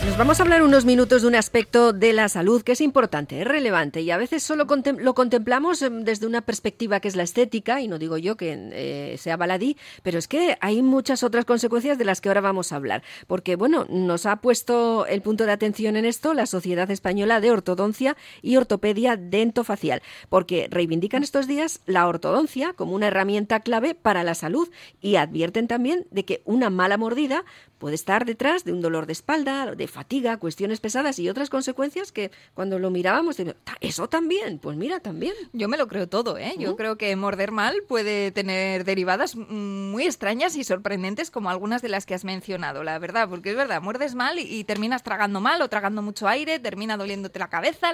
Nos vamos a hablar unos minutos de un aspecto de la salud que es importante, es relevante y a veces solo lo contemplamos desde una perspectiva que es la estética, y no digo yo que sea baladí, pero es que hay muchas otras consecuencias de las que ahora vamos a hablar. Porque, bueno, nos ha puesto el punto de atención en esto la Sociedad Española de Ortodoncia y Ortopedia Dentofacial, porque reivindican estos días la ortodoncia como una herramienta clave para la salud y advierten también de que una mala mordida puede estar detrás de un dolor de espalda, de fatiga, cuestiones pesadas y otras consecuencias que cuando lo mirábamos, eso también, pues mira, también. Yo me lo creo todo, ¿eh? Yo creo que morder mal puede tener derivadas muy extrañas y sorprendentes como algunas de las que has mencionado, la verdad, porque es verdad, muerdes mal y terminas tragando mal o tragando mucho aire, termina doliéndote la cabeza,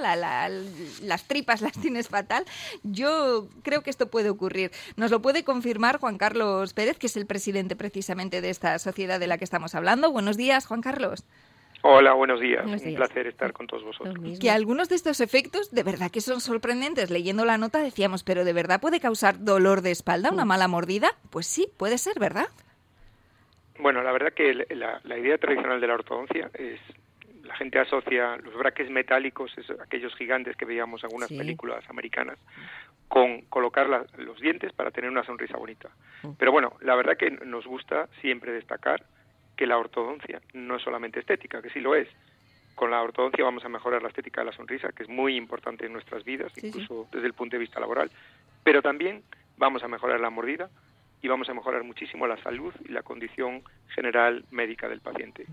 las tripas las tienes fatal. Yo creo que esto puede ocurrir. Nos lo puede confirmar Juan Carlos Pérez, que es el presidente precisamente de esta sociedad de la que estamos hablando. Buenos días, Juan Carlos. Hola, buenos días. Un placer estar con todos vosotros. Que algunos de estos efectos de verdad que son sorprendentes. Leyendo la nota decíamos, pero ¿de verdad puede causar dolor de espalda una mala mordida? Pues sí, puede ser, ¿verdad? Bueno, la verdad que la idea tradicional de la ortodoncia es, la gente asocia los braques metálicos, aquellos gigantes que veíamos en algunas películas americanas, con colocar los dientes para tener una sonrisa bonita. Pero bueno, la verdad que nos gusta siempre destacar que la ortodoncia no es solamente estética, que sí lo es. Con la ortodoncia vamos a mejorar la estética de la sonrisa, que es muy importante en nuestras vidas, incluso desde el punto de vista laboral, pero también vamos a mejorar la mordida y vamos a mejorar muchísimo la salud y la condición general médica del paciente.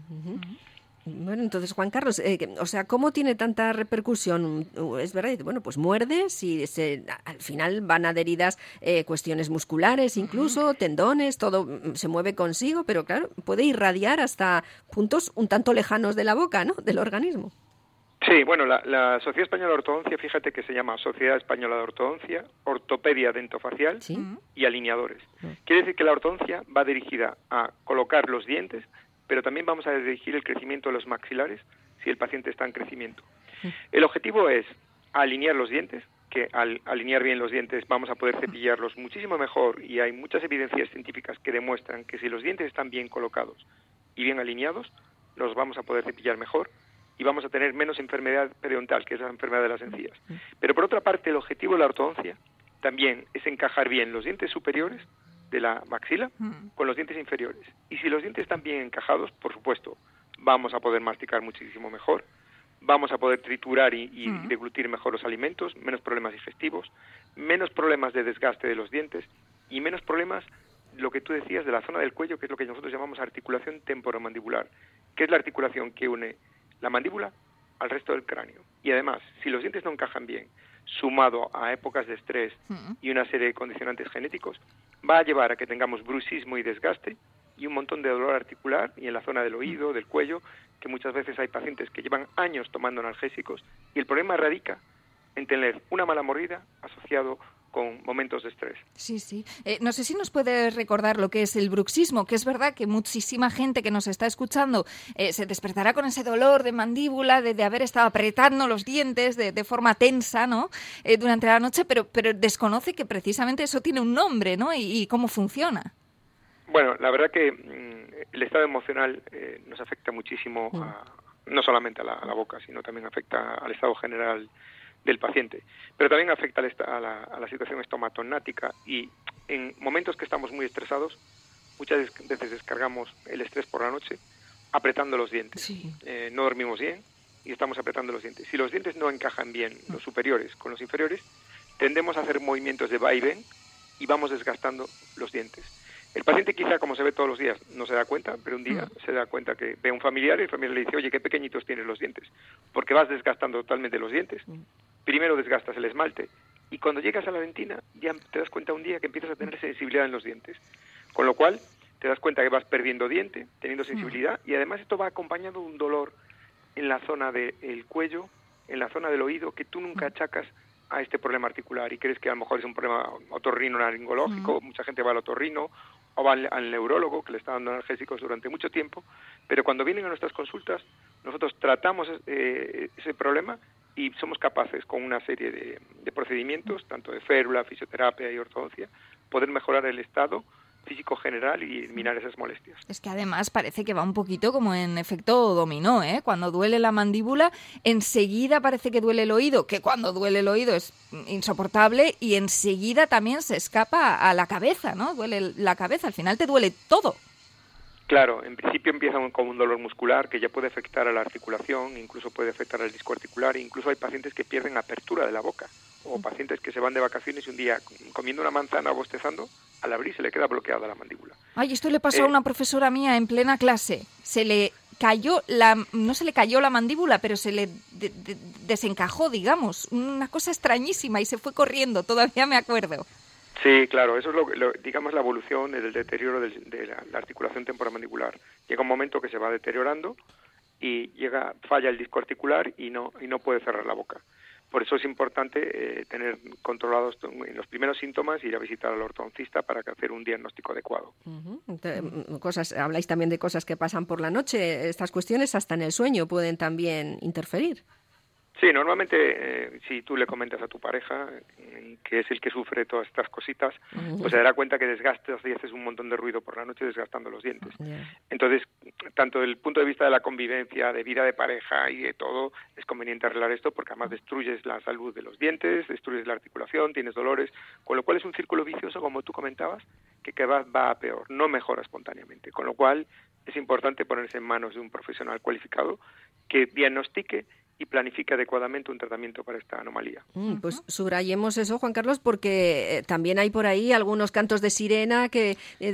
Bueno, entonces, Juan Carlos, o sea, ¿cómo tiene tanta repercusión? Es verdad, bueno, pues muerdes y al final van adheridas cuestiones musculares, incluso tendones, todo se mueve consigo, pero claro, puede irradiar hasta puntos un tanto lejanos de la boca, ¿no?, del organismo. Sí, bueno, la Sociedad Española de Ortodoncia, fíjate que se llama Sociedad Española de Ortodoncia, Ortopedia Dentofacial y Alineadores. Quiere decir que la ortodoncia va dirigida a colocar los dientes, pero también vamos a dirigir el crecimiento de los maxilares si el paciente está en crecimiento. El objetivo es alinear los dientes, que al alinear bien los dientes vamos a poder cepillarlos muchísimo mejor, y hay muchas evidencias científicas que demuestran que si los dientes están bien colocados y bien alineados, los vamos a poder cepillar mejor y vamos a tener menos enfermedad periodontal, que es la enfermedad de las encías. Pero por otra parte, el objetivo de la ortodoncia también es encajar bien los dientes superiores de la maxila con los dientes inferiores. Y si los dientes están bien encajados, por supuesto, vamos a poder masticar muchísimo mejor, vamos a poder triturar y deglutir mejor los alimentos, menos problemas digestivos, menos problemas de desgaste de los dientes y menos problemas, lo que tú decías, de la zona del cuello, que es lo que nosotros llamamos articulación temporomandibular, que es la articulación que une la mandíbula al resto del cráneo. Y además, si los dientes no encajan bien, sumado a épocas de estrés y una serie de condicionantes genéticos, va a llevar a que tengamos bruxismo y desgaste y un montón de dolor articular y en la zona del oído, del cuello, que muchas veces hay pacientes que llevan años tomando analgésicos, y el problema radica en tener una mala mordida asociado con momentos de estrés. Sí. No sé si nos puedes recordar lo que es el bruxismo, que es verdad que muchísima gente que nos está escuchando se despertará con ese dolor de mandíbula, de haber estado apretando los dientes de forma tensa, ¿no?, durante la noche, pero desconoce que precisamente eso tiene un nombre, ¿no?, y cómo funciona. Bueno, la verdad que el estado emocional nos afecta muchísimo, no solamente a la boca, sino también afecta al estado general del paciente, pero también afecta a la situación estomatognática, y en momentos que estamos muy estresados, muchas veces descargamos el estrés por la noche apretando los dientes. No dormimos bien y estamos apretando los dientes. Si los dientes no encajan bien, los superiores con los inferiores, tendemos a hacer movimientos de va-y-ven y vamos desgastando los dientes. El paciente quizá, como se ve todos los días, no se da cuenta, pero un día se da cuenta que ve a un familiar y el familiar le dice: oye, qué pequeñitos tienes los dientes, porque vas desgastando totalmente los dientes. Primero desgastas el esmalte y cuando llegas a la dentina ya te das cuenta un día que empiezas a tener sensibilidad en los dientes, con lo cual te das cuenta que vas perdiendo diente, teniendo sensibilidad, y además esto va acompañado de un dolor en la zona del cuello, en la zona del oído, que tú nunca achacas a este problema articular y crees que a lo mejor es un problema otorrino-laringológico. Mucha gente va al otorrino o va al neurólogo, que le está dando analgésicos durante mucho tiempo, pero cuando vienen a nuestras consultas nosotros tratamos ese problema y somos capaces, con una serie de procedimientos, tanto de férula, fisioterapia y ortodoncia, poder mejorar el estado físico general y eliminar esas molestias. Es que además parece que va un poquito como en efecto dominó, ¿eh? Cuando duele la mandíbula, enseguida parece que duele el oído, que cuando duele el oído es insoportable, y enseguida también se escapa a la cabeza, ¿no? Duele la cabeza, al final te duele todo. Claro, en principio empieza con un dolor muscular que ya puede afectar a la articulación, incluso puede afectar al disco articular, e incluso hay pacientes que pierden apertura de la boca, o pacientes que se van de vacaciones y un día comiendo una manzana o bostezando, al abrir se le queda bloqueada la mandíbula. Ay, esto le pasó a una profesora mía en plena clase. Se le cayó no se le cayó la mandíbula, pero se le desencajó, digamos, una cosa extrañísima, y se fue corriendo, todavía me acuerdo. Sí, claro, eso es digamos la evolución del deterioro de la articulación temporomandibular. Llega un momento que se va deteriorando y falla el disco articular y no puede cerrar la boca. Por eso es importante tener controlados en los primeros síntomas, ir a visitar al ortodoncista para hacer un diagnóstico adecuado. Habláis también de cosas que pasan por la noche. Estas cuestiones hasta en el sueño pueden también interferir. Sí, normalmente si tú le comentas a tu pareja, que es el que sufre todas estas cositas, pues se dará cuenta que desgastas y haces un montón de ruido por la noche desgastando los dientes. Entonces, tanto desde el punto de vista de la convivencia, de vida de pareja y de todo, es conveniente arreglar esto porque además destruyes la salud de los dientes, destruyes la articulación, tienes dolores, con lo cual es un círculo vicioso, como tú comentabas, que va a peor, no mejora espontáneamente. Con lo cual es importante ponerse en manos de un profesional cualificado que diagnostique y planifica adecuadamente un tratamiento para esta anomalía. Pues subrayemos eso, Juan Carlos, porque también hay por ahí algunos cantos de sirena que,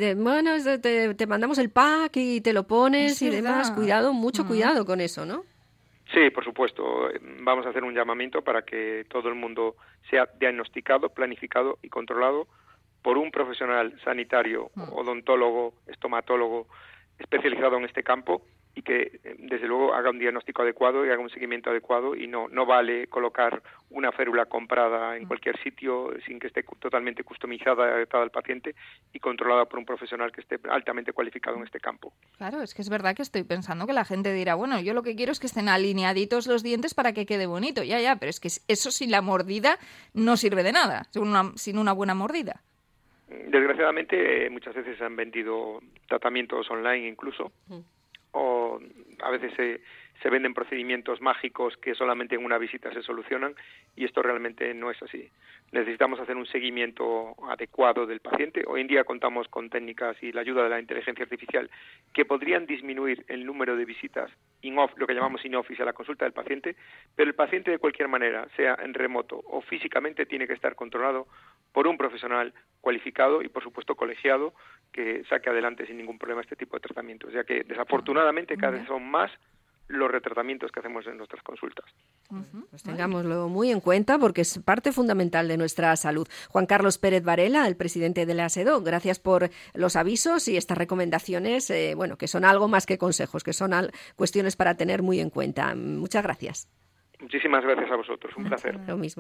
te mandamos el pack y te lo pones y demás. Cuidado, mucho cuidado con eso, ¿no? Sí, por supuesto. Vamos a hacer un llamamiento para que todo el mundo sea diagnosticado, planificado y controlado por un profesional sanitario, odontólogo, estomatólogo, especializado en este campo, y que desde luego haga un diagnóstico adecuado y haga un seguimiento adecuado, y no vale colocar una férula comprada en cualquier sitio sin que esté totalmente customizada y adaptada al paciente y controlada por un profesional que esté altamente cualificado en este campo. Claro, es que es verdad que estoy pensando que la gente dirá, bueno, yo lo que quiero es que estén alineaditos los dientes para que quede bonito, ya, pero es que eso sin la mordida no sirve de nada, sin una buena mordida. Desgraciadamente muchas veces se han vendido tratamientos online incluso, o a veces se venden procedimientos mágicos que solamente en una visita se solucionan, y esto realmente no es así. Necesitamos hacer un seguimiento adecuado del paciente. Hoy en día contamos con técnicas y la ayuda de la inteligencia artificial que podrían disminuir el número de visitas lo que llamamos in-office a la consulta del paciente, pero el paciente de cualquier manera, sea en remoto o físicamente, tiene que estar controlado por un profesional cualificado y por supuesto colegiado que saque adelante sin ningún problema este tipo de tratamientos, ya que desafortunadamente cada vez son más los retratamientos que hacemos en nuestras consultas. Pues tengámoslo muy en cuenta porque es parte fundamental de nuestra salud. Juan Carlos Pérez Varela, el presidente de la ASEDO, gracias por los avisos y estas recomendaciones, que son algo más que consejos, que son cuestiones para tener muy en cuenta. Muchas gracias. Muchísimas gracias a vosotros, un placer. Lo mismo.